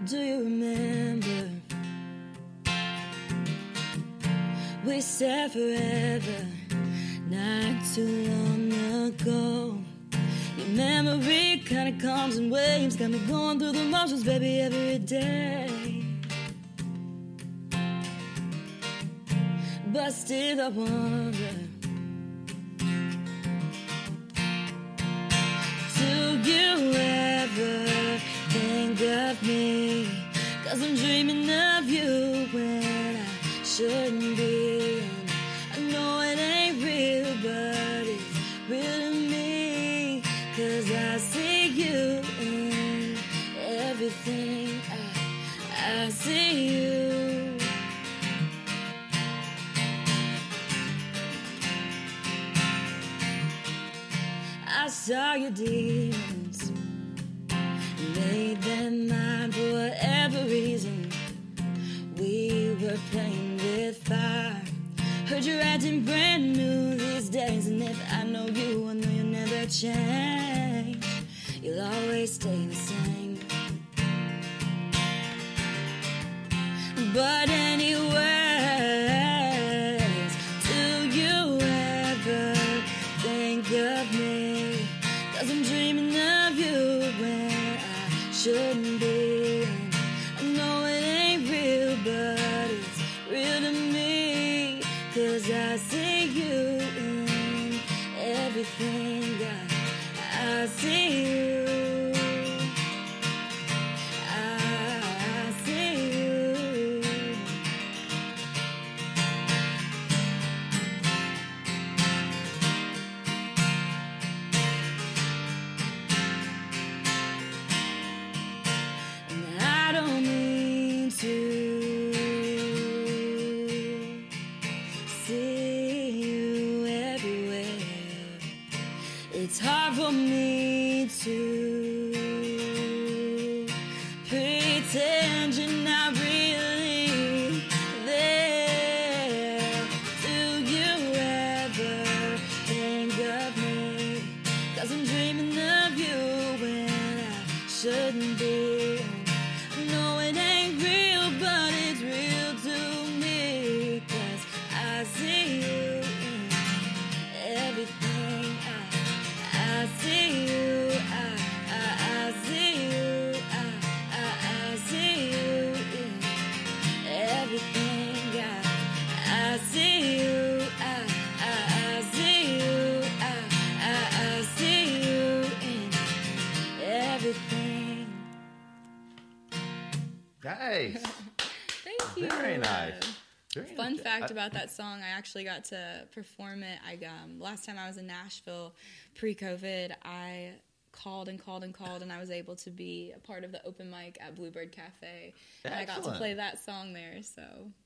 Do you remember? We said forever, not too long ago. Your memory kinda comes in waves, got me going through the motions, baby, every day. But still I wonder, do you ever think of me? 'Cause I'm dreaming of you when I shouldn't be. And I know it ain't real, but it's real to me. 'Cause I see you in everything. I see you. I saw your demons, made them mine for whatever reason. We were playing with fire. Heard you're acting brand new these days, and if I know you, I know you'll never change. You'll always stay the same. But anyways, do you ever think of me? 'Cause I'm dreaming of you when I shouldn't be. I know it ain't real, but it's real to me. 'Cause I see you in everything. I see you. I see you. And I don't mean to see you everywhere. It's hard for me to pretend you're not really there. Do you ever think of me? 'Cause I'm dreaming of you when I shouldn't be. I know it ain't real, but it's real to me. 'Cause I see you in everything. I see you. I see you. I see you in everything. I see you. I see you. I see you in everything. Nice. Thank you. Very nice. Very Fun nice. fact about that song, I actually got to perform it. Last time I was in Nashville pre-COVID, I called and I was able to be a part of the open mic at Bluebird Cafe. And I got to Excellent. play that song there, so